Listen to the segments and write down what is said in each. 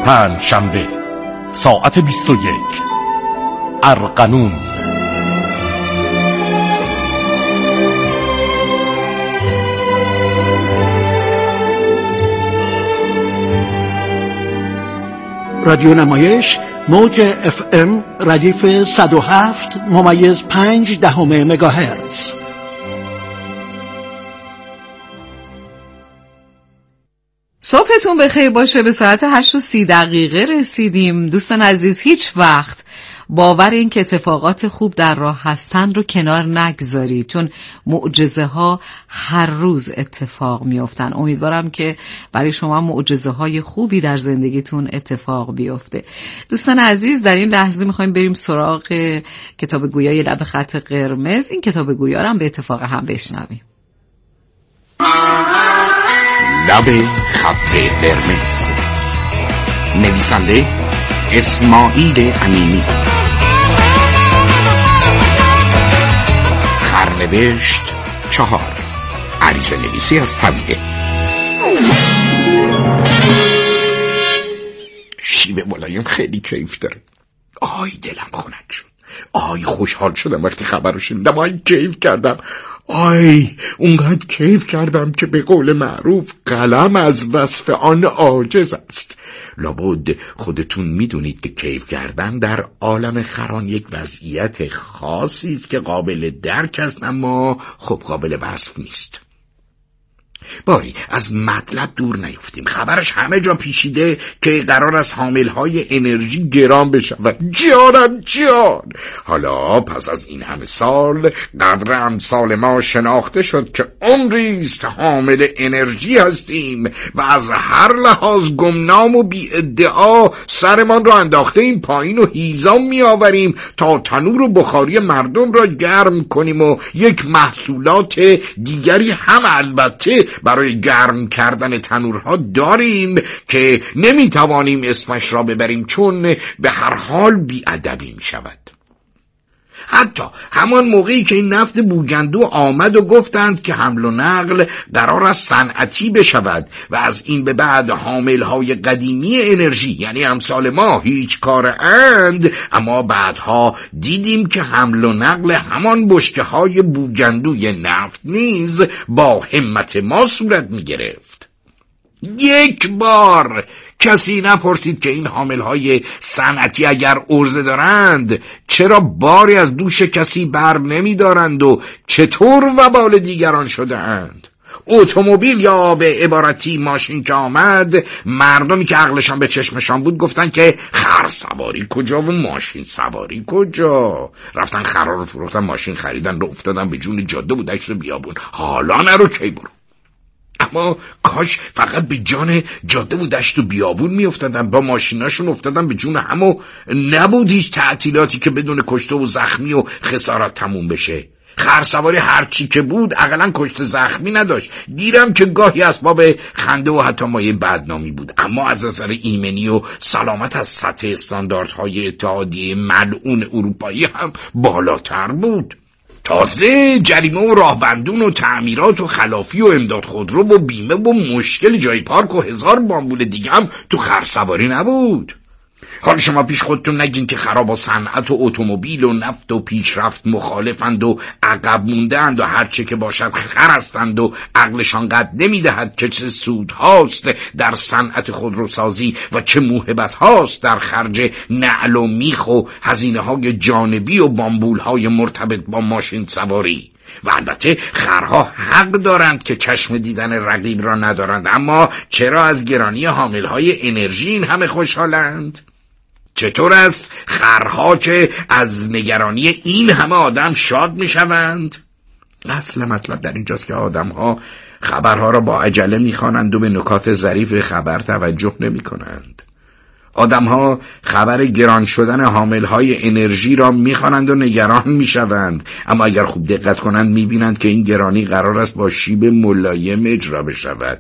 پنج شنبه ساعت 21 ارغنون. رادیو نمایش موج FM ردیف 107.5 مگاهرتز. صبحتون بخیر باشه. به ساعت 8:30 رسیدیم. دوستان عزیز، هیچ وقت باور این که اتفاقات خوب در راه هستند رو کنار نگذارید، چون معجزه ها هر روز اتفاق میافتن. امیدوارم که برای شما معجزه های خوبی در زندگیتون اتفاق بیفته. دوستان عزیز، در این لحظه میخوایم بریم سراغ کتاب گویای لب خط قرمز. این کتاب گویا رو هم به اتفاق هم بشنویم. لب خط قرمز، نویسنده اسماعیل امینی، خرنوشت 4، عریضه نویسی از طبیعه. شیب ملایم خیلی کیف داره. آی دلم خنک شد، آی خوشحال شدم وقتی خبر رو شنیدم، آی کیف کردم، آی اونقدر کیف کردم که به قول معروف قلم از وصف آن عاجز است. لابد خودتون میدونید که کیف کردن در عالم خران یک وضعیت خاصی است که قابل درک است، اما خب قابل وصف نیست. باری از مطلب دور نیفتیم. خبرش همه جا پیچیده که قرار است حاملهای انرژی گران بشود. جانم جان، حالا پس از این همه سال قدر امثال ما شناخته شد که عمریست حامل انرژی هستیم و از هر لحاظ گمنام و بی ادعا سرمان را انداخته این پایین و هیزم می آوریم تا تنور و بخاری مردم را گرم کنیم و یک محصولات دیگری هم البته برای گرم کردن تنورها داریم که نمیتوانیم اسمش را ببریم چون به هر حال بی‌ادبی می شود. حتی همان موقعی که این نفت بوگندو آمد و گفتند که حمل و نقل قرار است صنعتی بشود و از این به بعد حاملهای قدیمی انرژی یعنی امثال ما هیچ کار اند، اما بعدها دیدیم که حمل و نقل همان بشکه های بوگندوی نفت نیز با همت ما صورت می گرفت. یک بار کسی نپرسید که این حاملهای صنعتی اگر عرضه دارند چرا باری از دوش کسی بر نمی دارند و چطور وبال دیگران شده اند. اتومبیل یا به عبارتی ماشین که آمد، مردمی که عقلشان به چشمشان بود گفتن که خر سواری کجا و ماشین سواری کجا. رفتن خرا رو فروختن، ماشین خریدن رو افتادن به جون جاده و دشت و بیابون. حالا نرو کی برو. اما کاش فقط به جان جاده و دشت و بیابون می افتادن، با ماشیناشون افتادن به جون هم و نبود هیچ تعطیلاتی که بدون کشته و زخمی و خسارت تموم بشه. خرسواری هرچی که بود اقلا کشته زخمی نداشت. گیرم که گاهی اسباب خنده و حتی مایه بدنامی بود، اما از نظر ایمنی و سلامت از سطح استانداردهای اتحادیه ملعون اروپایی هم بالاتر بود. تازه جریمه و راهبندون و تعمیرات و خلافی و امداد خودرو و بیمه و مشکل جای پارک و هزار بامبول دیگه هم تو خرسواری نبود. حالا شما پیش خودتون نگین که خراب و صنعت و اتومبیل و نفت و پیشرفت مخالفند و عقب مونده‌اند و هرچه که باشد خر هستند و عقلشان قد نمیدهد که چه سودهاست در صنعت خودروسازی و چه موهبت هاست در خرج نعل و میخ و هزینه‌های جانبی و بامبول‌های مرتبط با ماشین سواری. و البته خرها حق دارند که چشم دیدن رقیب را ندارند، اما چرا از گرانی حاملهای انرژی این همه خوشحالند؟ چطور است خرها که از نگرانی این همه آدم شاد می شوند؟ اصل مطلب در اینجاست که آدم ها خبرها را با عجله می خوانند و به نکات ظریف خبر توجه نمی کنند. آدم ها خبر گران شدن حاملهای انرژی را می خوانند و نگران می شوند، اما اگر خوب دقت کنند می بینند که این گرانی قرار است با شیب ملایم اجرا بشود.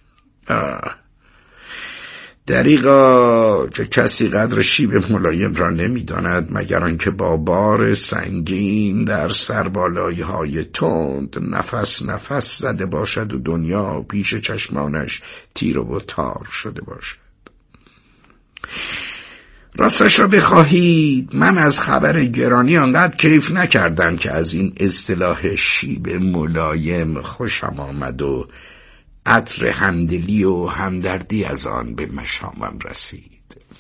دریغا که کسی قدر شیب ملایم را نمی داند مگر آنکه با بار سنگین در سربالایی های تند نفس نفس زده باشد و دنیا پیش چشمانش تیر و تار شده باشد. راستش را بخواهید من از خبر گرانی آنقدر کیف نکردم که از این اصطلاح شیب ملایم خوشم آمد و عطر همدلی و همدردی از آن به مشامم رسید.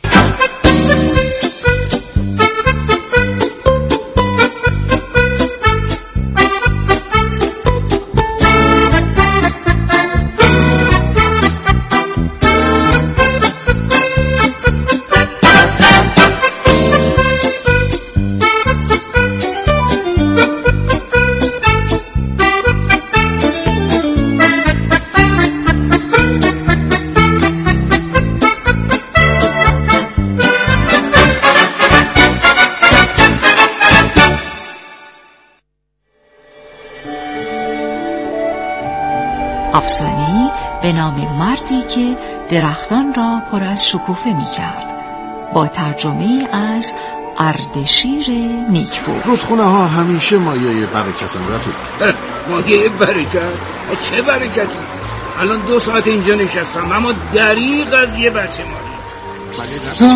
افسانه‌ای به نام مردی که درختان را پر از شکوفه می کرد، با ترجمه از اردشیر نیکپور. رودخونه ها همیشه مایه برکتن رفیق. مایه برکت؟ چه برکتی؟ الان 2 ساعت اینجا نشستم اما دریغ از یه بچه مالی.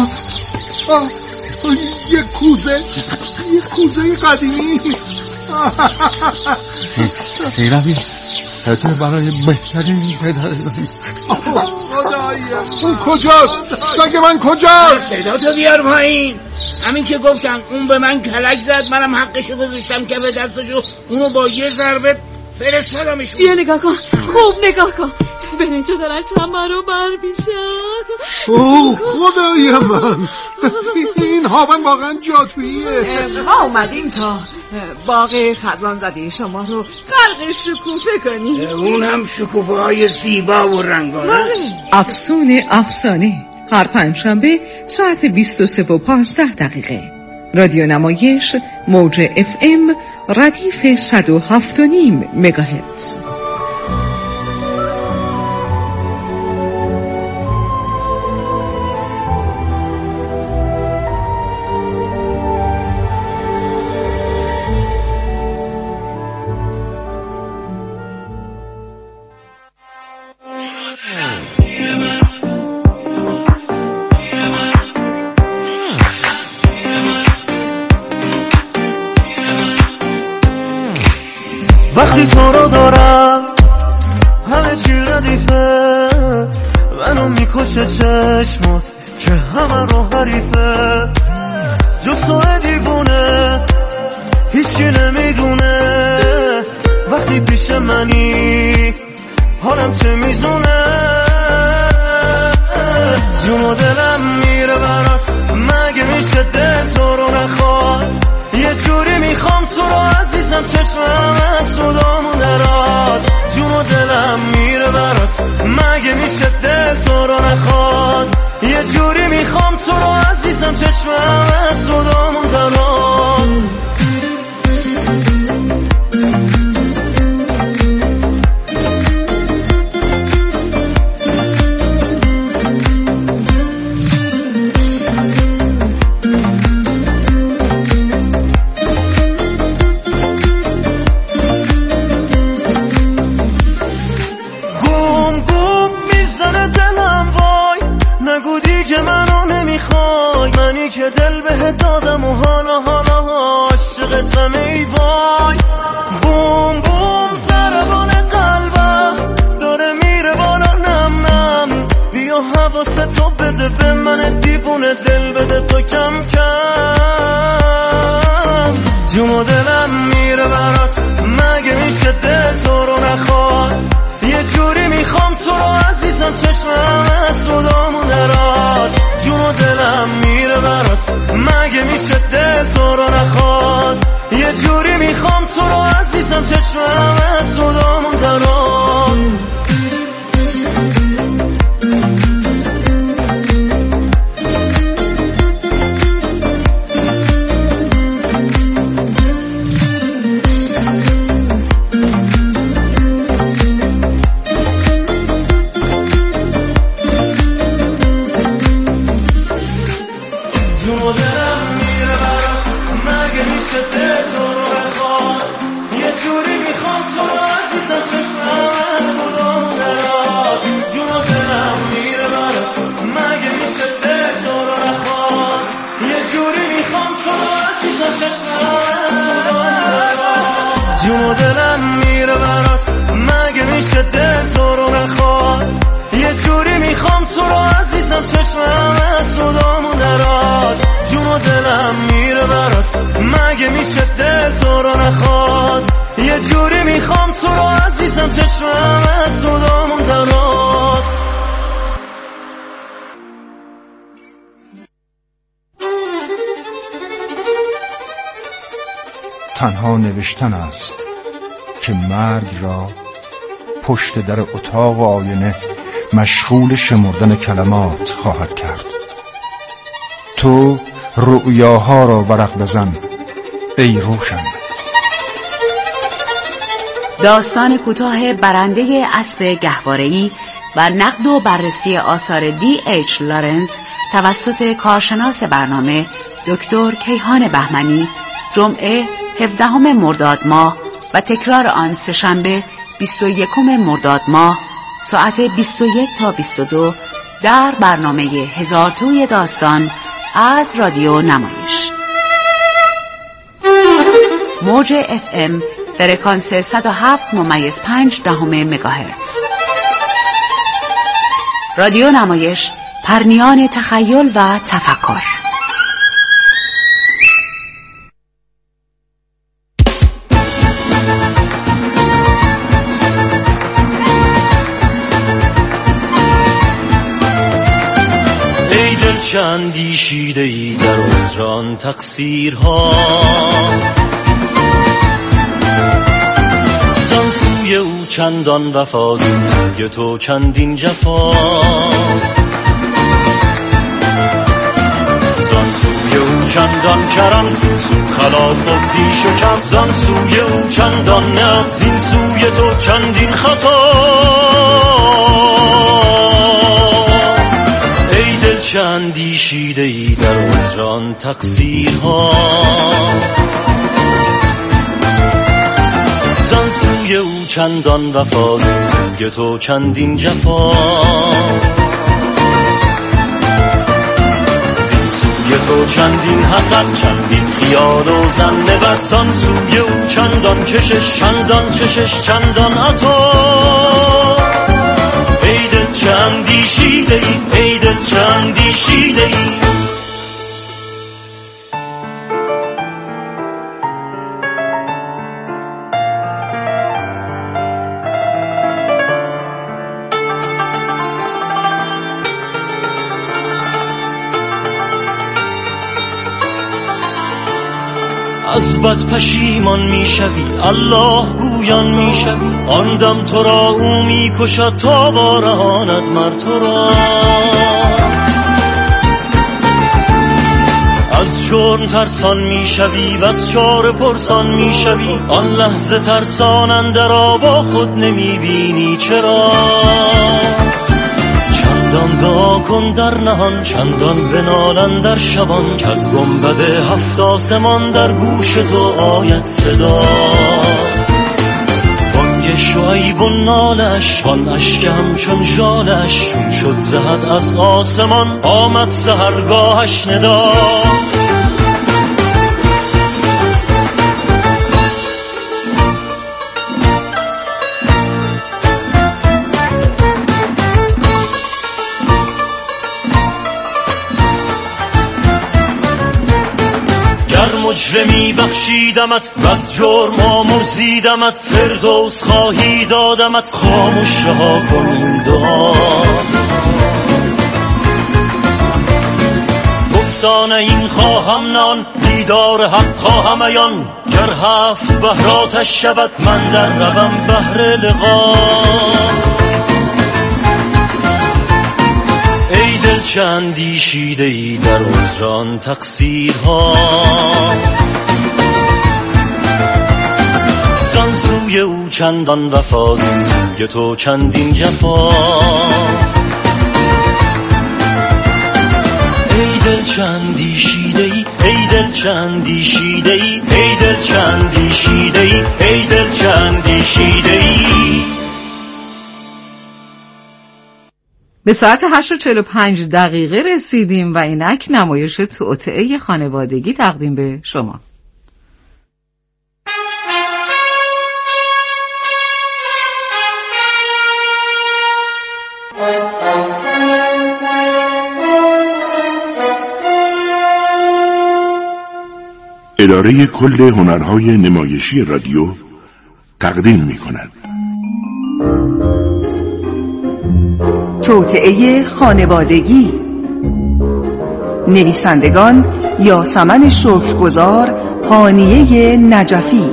یه کوزه قدیمی. روی تو برای بهترین پدرزایی. اون کجاست؟ سگ من کجاست؟ صدا تو بیار پایین. همین که گفتن اون به من کلک زد، منم حقشو گذاشتم که به دستشو اونو با یه ضربه فرستادمش. بیا نگاه کن، خوب نگاه کن. برنجو دارن چمن رو بر میشن. اوه خدای من، این هاون واقعا جادوییه. ما اومدیم تا باغ خزان زده شما رو غرق شکوفه کنیم. اون هم شکوفه های زیبا و رنگارنگ. افسانه هر پنجشنبه ساعت 23:15 رادیو نمایش موج FM ردیف 107.5 مگاهرتز. وقتی تو رو دارم همه چی ردیفه، منو میکشه چشمات که همه رو حریفه. جز تو دیوونه هیچی نمیدونه، وقتی پیش منی حالم چه میزونه. جون و دلم میره برات، مگه میشه دل تو رو نخواد؟ یه جوری میخوام تو رو عزیزم، چشمم از صدامون دراد. جون و دلم میره برات، مگه میشه دل تو رو نخواد؟ یه جوری میخوام تو رو عزیزم، چشمم از صدامون دراد. که دل به دادم و حالا عاشقتم ای وای. بوم بوم ضربان قلبم داره میره بالا نم نم. بیا حواستو بده به من دیوونه، دل بده تو کم کم. جون و دلم میره برات، مگه میشه دل تو رو نخواد؟ یه جوری میخوام تو رو عزیزم، چشمم از صدامون دراد. جون و دلم میره برات، مگه میشه دل تو رو نخواد؟ یه جوری میخوام تو رو عزیزم، چشمم از صدامون دراد. چشمم از صدامون دل تو رو نخواد، یه جوری میخوام تو رو عزیزم، چشمم از صدامون نراد، جون و دلم میره برات، مگه میشه دل تو رو نخواد، یه جوری میخوام تو رو عزیزم، چشمم از صدامون نراد. تنها نوشتن است که مرگ را پشت در اتاق آینه مشغول شمردن کلمات خواهد کرد. تو رؤیاها را ورق بزن ای روشن. داستان کوتاه برنده اسب گهواره‌ای و نقد و بررسی آثار D.H. لارنس توسط کارشناس برنامه دکتر کیهان بهمنی، جمعه 17 مرداد ماه و تکرار آن سه‌شنبه 21 مرداد ماه ساعت 21 تا 22 در برنامه هزار توی داستان از رادیو نمایش. موج FM فرکانس 107.5 مگاهرتز. رادیو نمایش، پرنیان تخیل و تفکر. چندی شیده‌ای در عذران تقصیرها، زان سوی او چندان وفا، زین سوی تو چندین جفا، زان سوی او چندان کرم، زین سو خلاف و پیش و کم، زان سوی او چندان نه، زین سوی تو چندین خطا. چندی شیده‌ای در عذران تقصیرها، زان سوی او چندان وفا، زین سوی تو چندین جفا، زین سوی تو چندین حسد، چندین خیال و ظن بد، زان سوی او چندان کشش، چندان چشش، چندان عطا. ای دل چندی شیده‌ای، ای دل چندی شیده‌ای. از بد پشیمان میشوی، الله گویان میشوی، آن دم تو را او میکشد تا وارهاند مر تو را. از جرم ترسان میشوی و از چاره پرسان میشوی، آن لحظه ترسان اندر با خود نمیبینی چرا. چندان دعا کن در نهان، چندان بنالن در شبان، که از گنبد هفت آسمان در گوش تو آید صدا. بانگ شعیب و نالش، آن اشک همچون ژالش، چون شد زهد از آسمان، آمد سحرگاهش ندا. مجرمی بخشیدمت و از جرم آمرزیدمت، فردوس خواهی دادمت، خاموش رها کن این دعا. گفتا نه این خواهم نه آن، دیدار حق خواهم عیان، گر هفت بحراتش شود من در روم بحر لقا. ای دل چندی شیده‌ای در عذران تقصیرها، زان سوی او چندان وفا، زین سوی تو چندین جفا. ای دل چندی شیده‌ای، ای دل چندی شیده‌ای، ای دل چندی شیده‌ای، ای دل چندی شیده‌ای. به ساعت 8:45 رسیدیم و اینک نمایش توطئه خانوادگی تقدیم به شما. اداره کل هنرهای نمایشی رادیو تقدیم می‌کند. توطئه خانوادگی. نویسندگان یاسمن شکرگزار، هانیه نجفی.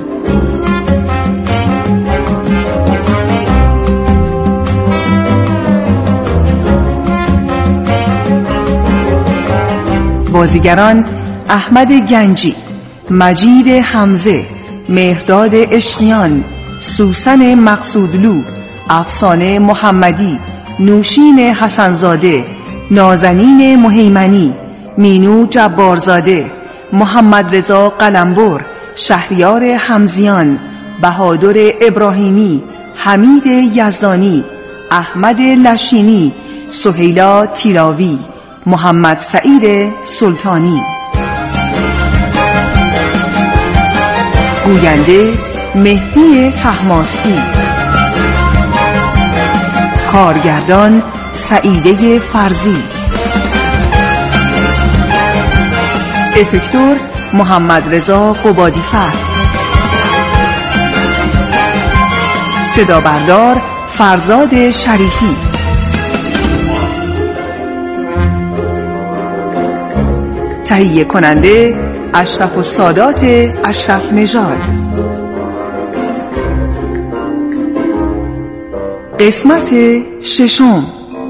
بازیگران: احمد گنجی، مجید حمزه، مهرداد عشقیان، سوسن مقصودلو، افسانه محمدی، نوشین حسنزاده، نازنین مهیمنی، مینو جبارزاده، محمد رضا قلمبر، شهریار حمزیان، بهادر ابراهیمی، حمید یزدانی، احمد لشینی، سهیلا تیراوی، محمد سعید سلطانی. گوینده: مهدی طهماسبی. کارگردان: سعیده فرزی. افکتور: محمد رضا قبادی‌فر. صدا بردار: فرزاد شریفی. تهیه کننده: اشرف السادات اشرف نژاد. قسمت ششم.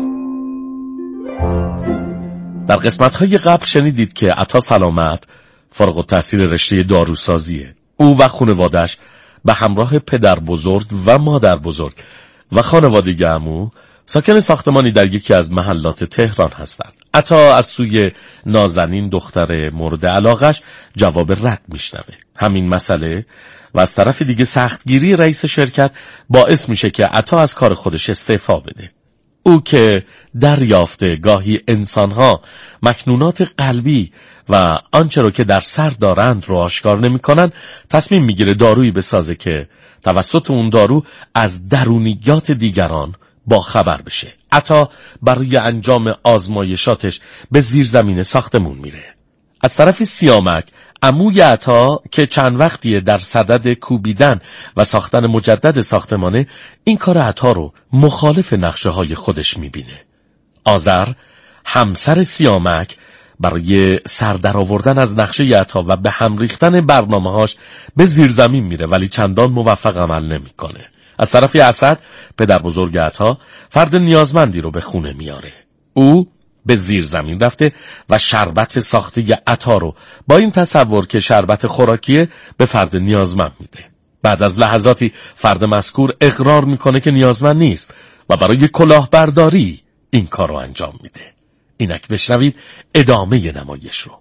در قسمت‌های قبل شنیدید که عطا سلامت فارغ التحصیل رشته داروسازیه. او و خانواده‌اش به همراه پدر بزرگ و مادر بزرگ و خانواده عمو ساکن ساختمانی در یکی از محلات تهران هستند. عطا از سوی نازنین دختر مورد علاقش جواب رد میشنوه. همین مسئله و از طرف دیگه سختگیری رئیس شرکت باعث میشه که عطا از کار خودش استعفا بده. او که دریافته گاهی انسانها مکنونات قلبی و آنچه رو که در سر دارند رو آشکار نمی‌کنن، تصمیم میگیره دارویی بسازه که توسط اون دارو از درونیات دیگران با خبر بشه. عطا برای انجام آزمایشاتش به زیرزمین ساختمون میره. از طرف سیامک عموی عطا که چند وقتیه در صدد کوبیدن و ساختن مجدد ساختمانه، این کار عطا رو مخالف نقشه های خودش میبینه. آذر همسر سیامک برای سردر آوردن از نقشه عطا و به هم ریختن برنامه‌هاش به زیرزمین میره، ولی چندان موفق عمل نمیکنه. از طرف اسد پدر بزرگ عطا فرد نیازمندی رو به خونه میاره. او به زیر زمین رفته و شربت ساخته عطا رو با این تصور که شربت خوراکیه به فرد نیازمند میده. بعد از لحظاتی فرد مذکور اقرار میکنه که نیازمند نیست و برای کلاهبرداری این کار رو انجام میده. اینک بشنوید ادامه نمایش رو.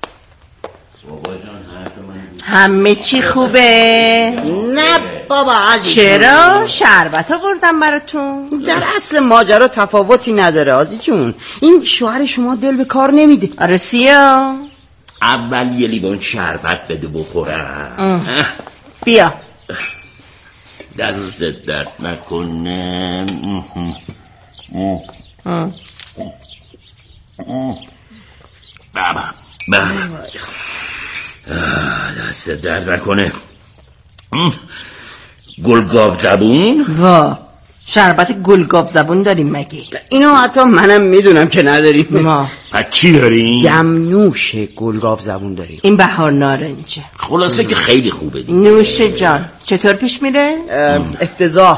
همه چی خوبه؟ نه بابا عزیز. چرا؟ شربت آوردم براتون. در اصل ماجرا تفاوتی نداره عزیز جون. این شوهر شما دل به کار نمیده. آره سیا، اول یه لیوان شربت بده بخورم. بیا. دستت درد نکنه. بابا دست درد نکنه. گلگاب زبون؟ وا، شربت گلگاب زبون داریم مگه؟ اینو حتی منم میدونم که نداریم. ما پس چی داریم؟ دمنوش گلگاب زبون داریم. این بهار نارنجه. خلاصه که خیلی خوبه دیگه. نوش جان. چطور پیش میره؟ افتضاح.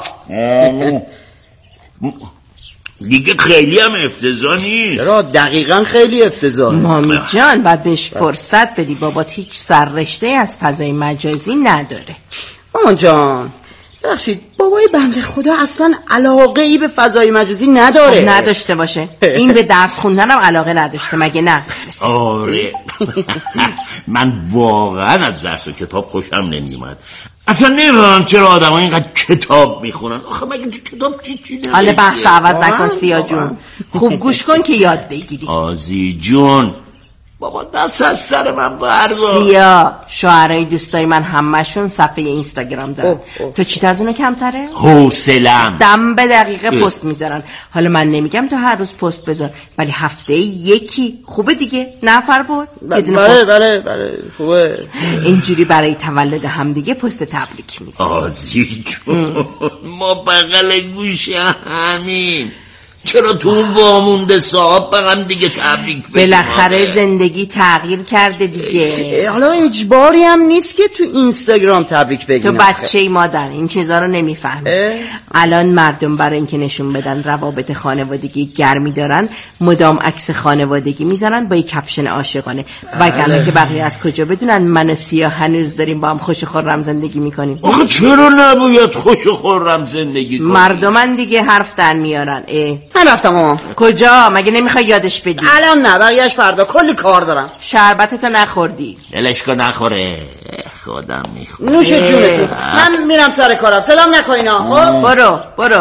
دیگه خیلی هم افتضاح نیست. چرا؟ دقیقا خیلی افتضاح. مامی جان باید بهش فرصت بدی. بابات هیچ سررشته از فضای مجازی نداره. مامان جان ببخشید، بابای بنده خدا اصلا علاقه ای به فضای مجازی نداره. نداشته باشه. این به درس خوندن هم علاقه نداشته مگه نه؟ آره. من واقعا از درس و کتاب خوشم نمیومد. اصلا نمیدونم چرا آدم ها اینقدر کتاب میخونن. آخه مگه تو کتاب چی نمیشه؟ حالا بحث عوض نکن سیا جون. خوب گوش کن که یاد بگیری. آزی جون بابا دست از سر من بردار. سیا شوهرای دوستای من همشون صفحه اینستاگرام دارن. تو چی از اونو کمتره؟ حوصله‌ام دم به دقیقه پست میذارن. حالا من نمیگم تو هر روز پست بذار، ولی هفته یکی خوبه دیگه. نفر بود بله خوبه. اینجوری برای تولد همدیگه پست تبریک میذارن. آزی جون ما بغل گوشه همین، چرا تو اون وامونده صاحب برم دیگه تبریک بگیم؟ بالاخره زندگی تغییر کرده دیگه. حالا اجباری هم نیست که تو اینستاگرام تبریک بگیم. تو بچه مادر این چیزا رو نمیفهمی. الان مردم برای اینکه نشون بدن روابط خانوادگی گرمی دارن مدام عکس خانوادگی میزنن با یک کپشن عاشقانه، وگرنه که بقیه از کجا بدونن من و سیا هنوز داریم با هم خوش و خرم زندگی میکنیم؟ آخه چرا نباید خوش و خرم زندگی کنیم؟ مردمن دیگه حرف در میارن. من رفتم کجا؟ مگه نمیخوای یادش بدی؟ الان نه، بقیه‌اش فردا. کلی کار دارم. شربتتو نخوردی؟ ولش کن نخوره، خودم میخورم. نوش جونتون. من میرم سر کارم. سلام نکنینا. خب برو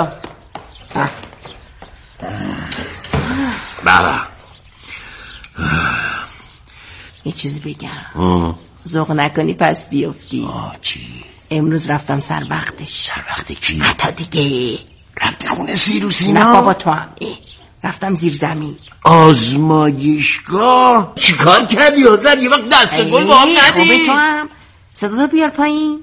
بابا یه چیزی بگم. ذوق نکنی پس بیفتی. چی؟ امروز رفتم سر وقتش. سر وقت کی؟ حتی دیگه رفتی خونه سیروسینا؟ نه بابا تو هم. رفتم زیر زمین. آزمایشگاه؟ چی کار کردی آزر؟ یه وقت دست گل با هم ندی؟ خوبه تو هم صدا بیار پایین.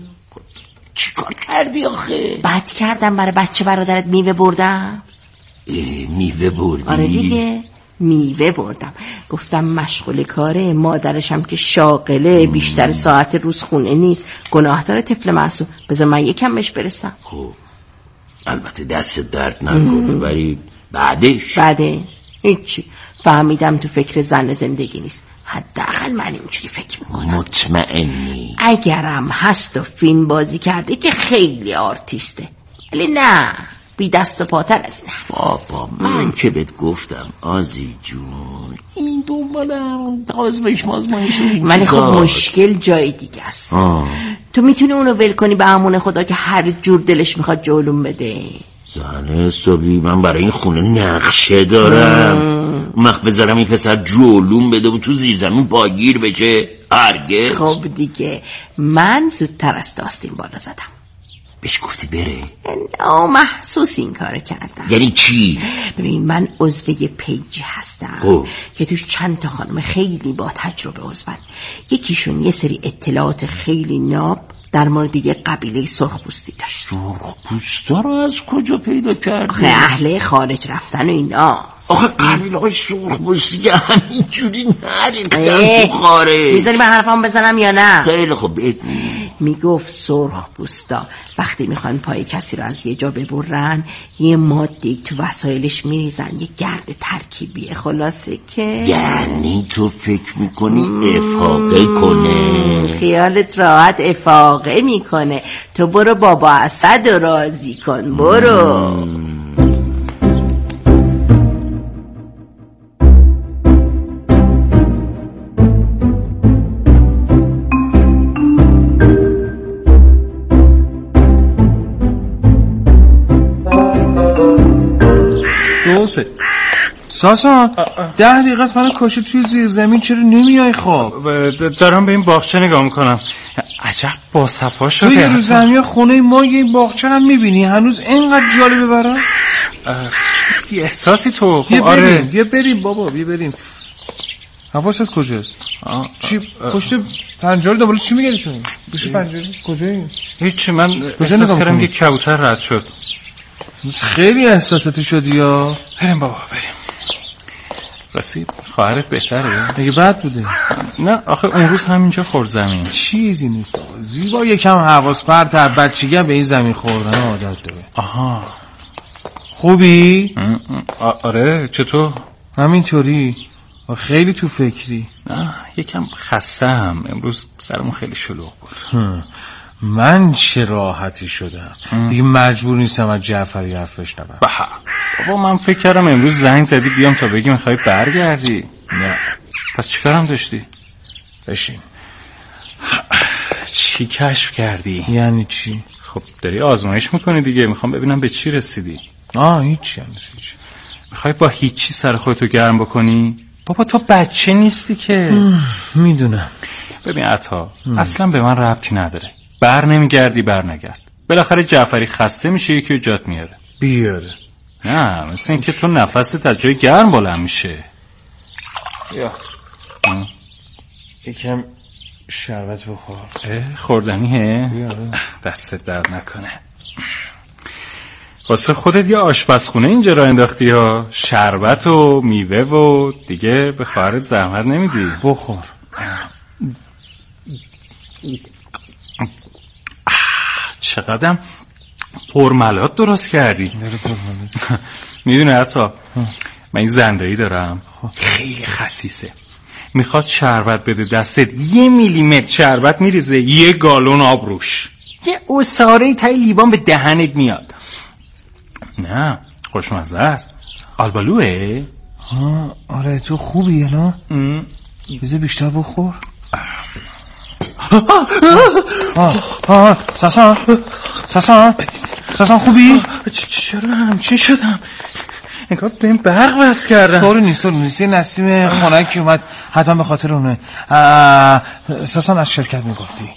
چی کار کردی آخه؟ بد کردم برای بچه برادرت میوه بردم. میوه بردی؟ آره دیگه میوه بردم. گفتم مشغول کاره، مادرشم که شاغله، بیشتر ساعت روز خونه نیست، گناه داره طفل معصوم، بذار من یکم بهش برسم. البته دست درد نکنه، ولی بعدش هیچی. فهمیدم تو فکر زن زندگی نیست. حداقل من اینجوری فکر میکنم. مطمئنی؟ اگرم هست و فیلم بازی کرده که خیلی آرتیسته، ولی نه بی دست و پاتر از این حرف. بابا من که بهت گفتم آزی جون این دنبالم آزمایش ولی خب مشکل جای دیگه است. تو میتونی اونو ول کنی به امون خدا که هر جور دلش میخواد جلوم بده. زنه صبحی من برای این خونه نقشه دارم. مخ بذارم این پسر جلوم بده و تو زیر زمین پاگیر بشه؟ هرگز. خب دیگه من زودتر از داستین بالا زدم. بهش گفتی بره؟ محسوس این کار کردم. یعنی چی؟ ببین من عضو یه پیجی هستم که توش چند تا خانم خیلی با تجربه عضون. یکیشون یه سری اطلاعات خیلی ناب در مورد یه قبیله سرخپوستی داشت. سرخپوستا رو از کجا پیدا کردی؟ آخه اهل خارج رفتن و اینا. آخه قبیله های سرخپوستی همینجوری نریدن تو خارج. میذاری به حرفام بزنم یا نه؟ خیلی خوب بگو. میگفت سرخپوستا وقتی میخوان پای کسی رو از یه جا ببرن یه ماده تو وسایلش میریزن، یه گرد ترکیبیه، خلاصه که یعنی تو فکر میکنی افاقه کنه؟ خیالت راحت افاقه میکنه. تو برو بابا اسد رو راضی کن. برو. ساسان 10 دقیقه است منو کاشی توی زیر زمین، چرا نمیای؟ خب دارم به این باغچه نگاه میکنم. عجب با صفا شده. توی رو زمین خونه ما یه باغچه هم میبینی؟ هنوز اینقدر جالبه برام؟ چه احساسی تو؟ خب آره بیا بریم بابا، بیا بریم. حواست کجاست؟ چی پشت پنجره دنبال چی میگردی تو؟ پشت پنجره کجایی؟ هیچ، من احساس کردم که کبوتر رد شد. خیلی احساساتی شدی یا؟ بریم بابا بریم. راستی خواهرت بهتره؟ مگه بد بوده؟ نه آخه اون روز همینجا خورد زمین. چیزی نیست بابا، زیبا یکم حواس پرت از بچگی به این زمین خوردن عادت داره. آها خوبی؟ آره چطور؟ همینطوری خیلی تو فکری. نه یکم خستم امروز، سرمون خیلی شلوغ بود. من چه راحتی شدم دیگه، مجبور نیستم از جعفری حرف بشنوم. بابا من فکر کردم امروز زنگ زدی بیام تا بگی میخوای برگردی. نه پس چیکارم داشتی؟ بشین. چی کشف کردی؟ یعنی چی؟ خب داری آزمایش میکنی دیگه، میخوام ببینم به چی رسیدی. هیچی. میخوای با هیچی سر خودتو گرم بکنی؟ بابا تو بچه نیستی که. میدونم. ببین عطا اصلا به من ربطی نداره. بر نمیگردی بر نگرد. بالاخره جعفری خسته میشه یکی جات میاره. بیاره. نه مثل این که تو نفست از جای گرم بلند میشه. یا یکم شربت بخور. خوردنیه؟ دستت درد نکنه. واسه خودت یه آشپزخونه اینجا را انداختی ها. شربت و میوه و دیگه به خواهرت زحمت نمیدی. بخور. چقدرم پرملات درست کردی. میدونه حتی من این زندایی دارم خیلی خسیسه. میخواد شربت بده دستت 1 میلیمتر شربت میریزه 1 گالون آب روش. یه عصاره تای لیوان به دهنت میاد. نه خوشمزه است. آلبالوه؟ آره تو خوبی الان؟ بذار بیشتر بخور. ساسان خوبی؟ چرا همچین شدم؟ انگار بهم برق وصل کردن. طوری نیست. یه نسیم خنکی اومد حتما به خاطر اونه. ساسان از شرکت میگفتی.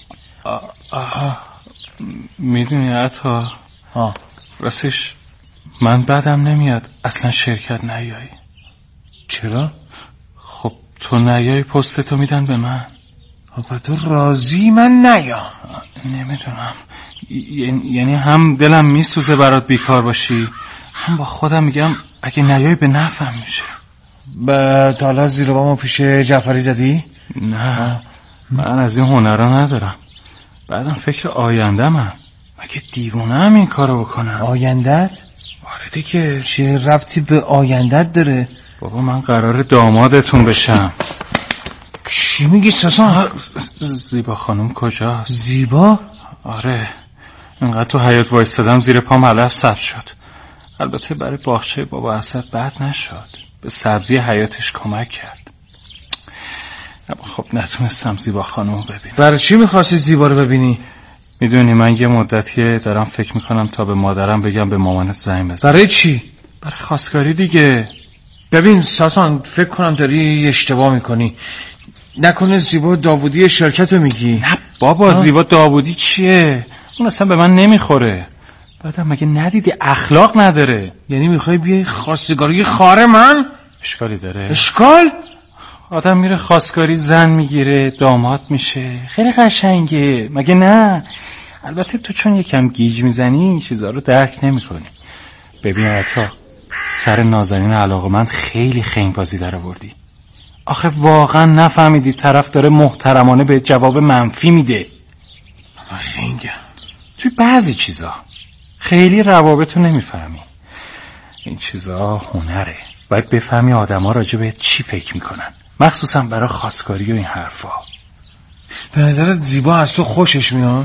میدونی عطا راستش من بعدم نمیاد اصلا شرکت نیایی. چرا؟ خب تو نیایی پستتو میدن به من. خب تو راضی من نیام؟ نمیدونم. یعنی هم دلم میسوزه برات بیکار باشی، هم با خودم میگم اگه نیایی به نفعم میشه. تا حالا زیر بامو پیش جعفری زدی؟ نه من از این هنرها ندارم. بعدم فکر آینده‌مم. مگه دیوونه‌ام این کارو بکنم؟ آیندت؟ آره دیگه. چه ربطی به آیندت داره؟ بابا من قرار دامادتون بشم. چی میگی ساسان؟ زیبا خانم کجاست؟ زیبا؟ آره اینقدر تو حیاط وایستادم زیر پام علف سبز شد. البته برای باغچه بابا اسد بد نشد، به سبزی حیاتش کمک کرد. خب نتونستم زیبا خانم ببینم. برای چی میخواستی زیبا رو ببینی؟ میدونی من یه مدتیه دارم فکر میکنم تا به مادرم بگم به مامانت زنگ بزن. برای چی؟ برای خواستگاری دیگه. ببین ساسان فکر کنم داری اشتباه میکنی. نکنه زیبا داوودی شرکت رو میگی؟ نه بابا زیبا داوودی چیه؟ اون اصلا به من نمیخوره. بعدم مگه ندیدی اخلاق نداره؟ یعنی میخوای بیای خواستگاری خواهر من؟ اشکالی داره؟ اشکال؟ آدم میره خواستگاری زن میگیره داماد میشه، خیلی قشنگه مگه نه؟ البته تو چون یکم گیج میزنی این چیزا رو درک نمیکنی. ببین عطا سر نازنین علاقه‌مند خیلی خنگ‌بازی در آوردی. آخه واقعا نفهمیدی طرف داره محترمانه به جواب منفی میده. من خنگم توی بعضی چیزا خیلی روابطو نمیفهمی. این چیزا هنره، باید بفهمی آدما راجع به چی فکر میکنن، مخصوصا برای خواستگاری و این حرفا. به نظرت زیبا از تو خوشش میاد؟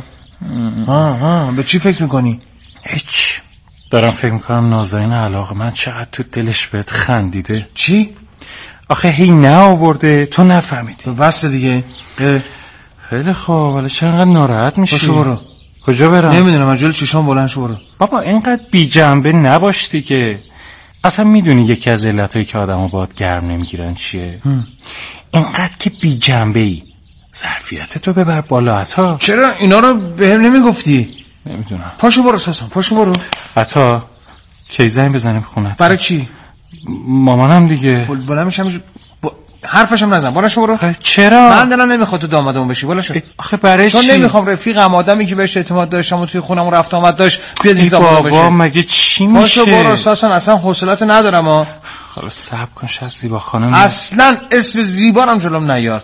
به چی فکر میکنی؟ هیچ. دارم فکر میکنم نازنین علاقه‌مند چقدر تو دلش بهت خندیده. چی؟ آخه هی نه آورده تو نفهمیدی. بس دیگه. خیلی خوب، ولی چرا اینقدر ناراحت میشی؟ پاشو برو. کجا برم؟ نمیدونم، از جلوی چشام بلند شو برو. بابا اینقدر بی جنبه نباشتی که. اصلا میدونی یکی از علتایی که آدمو باهات گرم نمیگیرن چیه؟ اینقدر که بی جنبه ای. ظرفیتتو ببر بالا عطا. چرا اینا رو بهم نمیگفتی؟ نمیدونم. پاشو برو ساسان، پاشو برو. عطا کی زنگ بزنیم خونت؟ برای چی؟ مامانم دیگه. بلند میشم حرفشم نزن. بالا شو برو. چرا؟ من دلم نمیخواد تو دامادمون بشی. بالا شو. آخه برای چی؟ چون نمیخوام رفیقم آدمی که بهش اعتماد داشتم و توی خونم رفت آمد داشت بیاد اینجا دامادم بشه. بابا مگه چی میشه؟ پاشو برو ساسان، اصلا حوصله‌تو ندارم ها. حالا صبر کن شاید زیبا خانم. اصلا اسم زیبا رو هم جلوم نیار.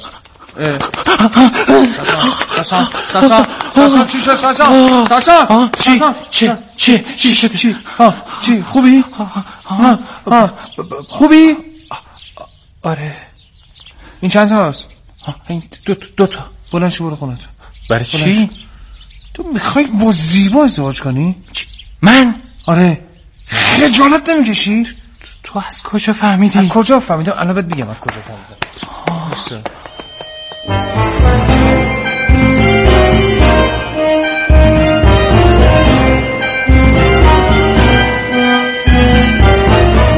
ساسان چی شد ساسان؟ چی شد؟ چی خوبی؟ خوبی؟ آره. این چند تا هست؟ این دو تا. بلند شو برو خونت. برای چی؟ تو میخوای با زیبا ازدواج کنی؟ من؟ آره. خجالت نمیکشی؟ تو از کجا فهمیدی؟ از کجا فهمیدم؟ الان بهت میگم از کجا فهمیدم.